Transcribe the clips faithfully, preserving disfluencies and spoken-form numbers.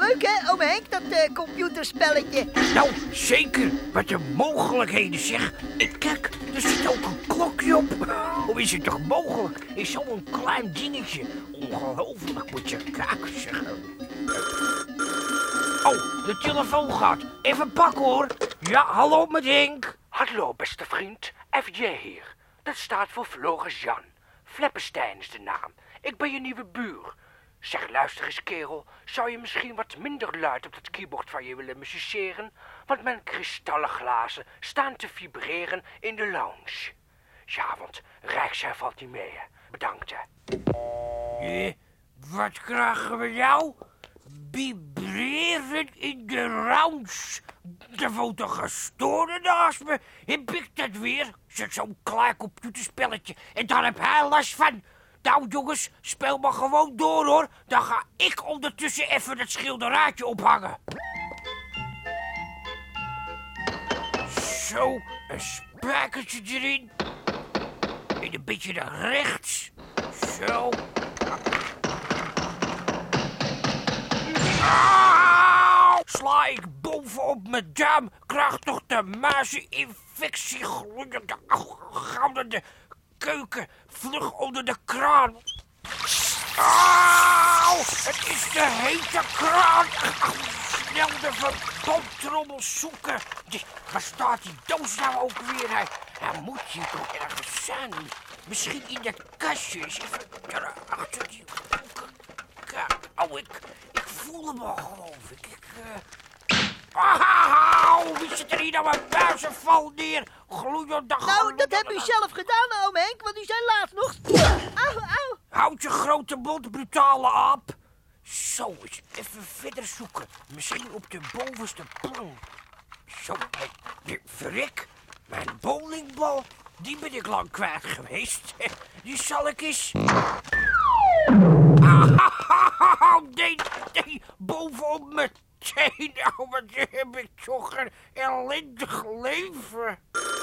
leuk hè, oom Henk, dat uh, computerspelletje. Nou, zeker. Wat een mogelijkheden zeg. En kijk, er zit ook een klokje op. Hoe is het toch mogelijk? Is zo'n klein dingetje. Ongelooflijk, moet je kijken zeggen. Oh, de telefoon gaat. Even pakken hoor. Ja, hallo met Henk. Hallo beste vriend, F J hier. Dat staat voor Floris Jan. Fleppenstein is de naam. Ik ben je nieuwe buur. Zeg, luister eens kerel, zou je misschien wat minder luid op dat keyboard van je willen musiceren? Want mijn kristallen glazen staan te vibreren in de lounge. Ja, want Rijksjaar valt niet mee, hè. Bedankt, hè. Eh, wat krijgen we nou? Vibreren in de lounge. Er woont een gestoorde naast me. Heb ik dat weer? Zit zo'n klaar computerspelletje en daar heb hij last van. Nou jongens, speel maar gewoon door hoor. Dan ga ik ondertussen even het schilderijtje ophangen. Zo, een spijkertje erin. En een beetje naar rechts. Zo. Auw! Sla ik bovenop mijn duim, krijg toch de muizeninfectie gloeiende, goudende keuken, vlug onder de kraan. Auw! Het is de hete kraan. Snel de verbandtrommel zoeken. Die, waar staat die doos nou ook weer? Hij, hij moet hier toch ergens zijn. Misschien in dat kastje. Eens even achter die kijk. Oh, ik, ik voel hem al, geloof ik. Ik, uh... Auw! Wie zit er hier nou een muizenval neer? Gloeiende dag. Nou, dat heb u zelf gedaan, oom Henk, want u zei laatst nog... Auw, auw. Houd je grote mond, brutale aap. Zo, eens even verder zoeken. Misschien op de bovenste plank. Zo, hey, verrek. Mijn bowlingbal, die ben ik lang kwijt geweest. Die zal ik eens... Ah, nee, nee, bovenop mijn teen. Oh, wat heb ik toch een ellendig leven.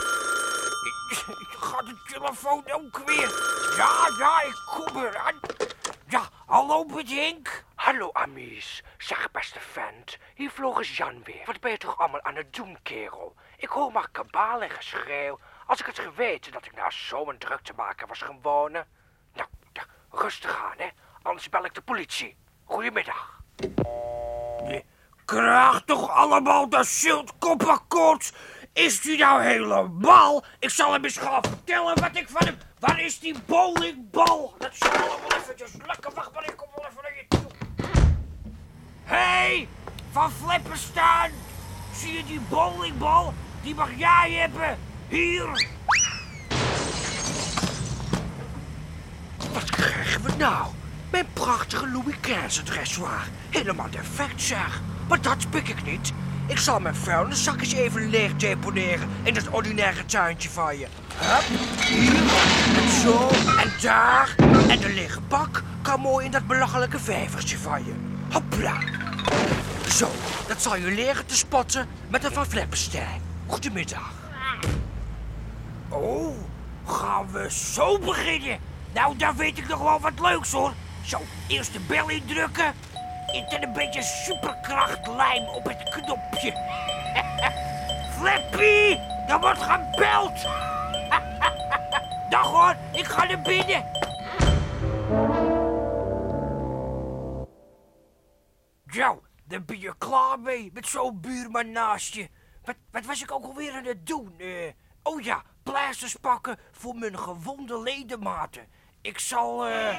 Gaat de telefoon ook weer? Ja, ja, ik kom eraan. Ja, hallo met Henk. Hallo Amies, zeg beste vent, hier Floris Jan weer. Wat ben je toch allemaal aan het doen, kerel? Ik hoor maar kabaal en geschreeuw. Als ik het geweten dat ik nou zo'n druk te maken was gewonnen. Nou, ja, rustig aan, hè. Anders bel ik de politie. Goedemiddag. Je krijgt toch allemaal de schildkoppenkoorts? Is die nou helemaal? Ik zal hem eens gaan vertellen wat ik van hem... Waar is die bowlingbal? Dat zal wel eventjes lukken. Wacht maar, ik kom wel even naar je toe. Hé, hey, van Fleppenstein. Zie je die bowlingbal? Die mag jij hebben. Hier. Wat krijgen we nou? Mijn prachtige Louis quinze dressoir. Helemaal defect zeg. Maar dat pik ik niet. Ik zal mijn vuilniszakjes even leeg deponeren in dat ordinaire tuintje van je. Hup, hier, en zo, en daar. En de lege bak kan mooi in dat belachelijke vijvertje van je. Hopla. Zo, dat zal je leren te spotten met een van Fleppenstein. Goedemiddag. Oh, gaan we zo beginnen? Nou, daar weet ik nog wel wat leuks hoor. Zo, eerst de bel indrukken. En dan een beetje superkrachtlijm op het knopje. Flappy, er wordt gebeld. Dag hoor, ik ga naar binnen. Zo, dan ben je klaar mee met zo'n buurman naast je. Wat, wat was ik ook alweer aan het doen? Uh, oh ja, pleisters pakken voor mijn gewonde ledematen. Ik zal... Uh...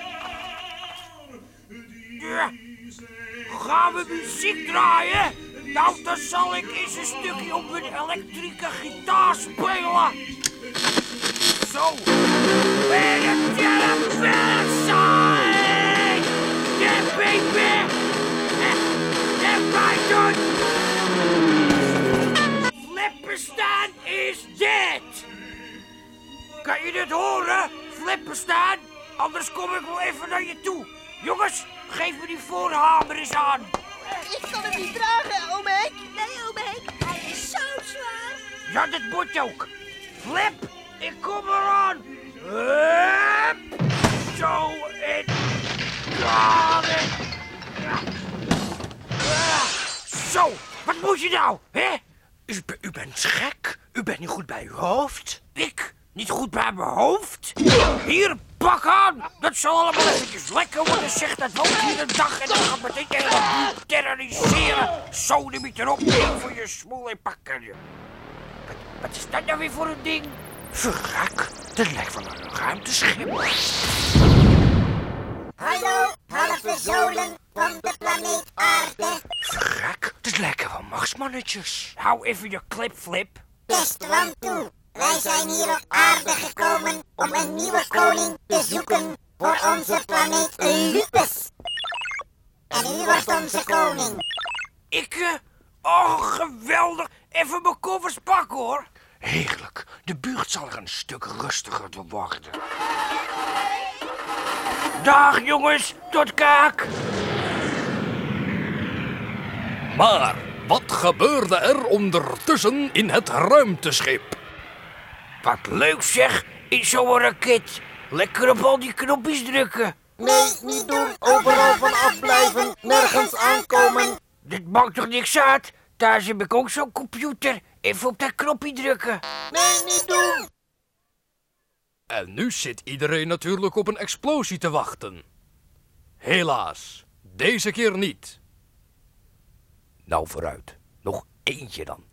Ja. Gaan we muziek draaien? Nou, dan zal ik eens een stukje op mijn elektrische gitaar spelen. Zo. Where the telephone sign. Yeah, baby. Yeah, Python. Fleppenstein is dead. Kan je dit horen? Fleppenstein? Anders kom ik wel even naar je toe. Jongens, geef me die voorhamer eens aan. Ik kan hem niet dragen, oom Henk. Nee, oom Henk, hij is zo zwaar. Ja, dat moet ook. Flip, ik kom eraan. Hup. Zo, en... Got it. Ah. moet je nou, hè? U, be- u bent gek. U bent niet goed bij uw hoofd. Ik? Niet goed bij mijn hoofd? Hier, pak aan! Dat zal allemaal eventjes lekker worden, zegt dat woont hier een dag en dan gaat meteen de hele buurt terroriseren. Zo, neem je erop, neem voor je smoel en pakken. Wat, wat is dat nou weer voor een ding? Verrek, dat lijkt wel een ruimteschip. Hallo, halve zolen van de planeet Aarde. Verrek, dat lijken wel marsmannetjes. Hou even je clipflip. Beste toe. Wij zijn hier op aarde gekomen om een nieuwe koning te zoeken voor onze planeet Lupus. En u wordt onze koning. Ik, eh, oh, geweldig. Even mijn koffers pakken, hoor. Heerlijk, de buurt zal er een stuk rustiger door worden. Dag, jongens. Tot kaak. Maar wat gebeurde er ondertussen in het ruimteschip? Wat leuk, zeg. In zo'n raket. Lekker op al die knopjes drukken. Nee, niet doen. Overal van afblijven. Nergens aankomen. Dit maakt toch niks uit? Thuis heb ik ook zo'n computer. Even op dat knopje drukken. Nee, niet doen. En nu zit iedereen natuurlijk op een explosie te wachten. Helaas, deze keer niet. Nou vooruit, nog eentje dan.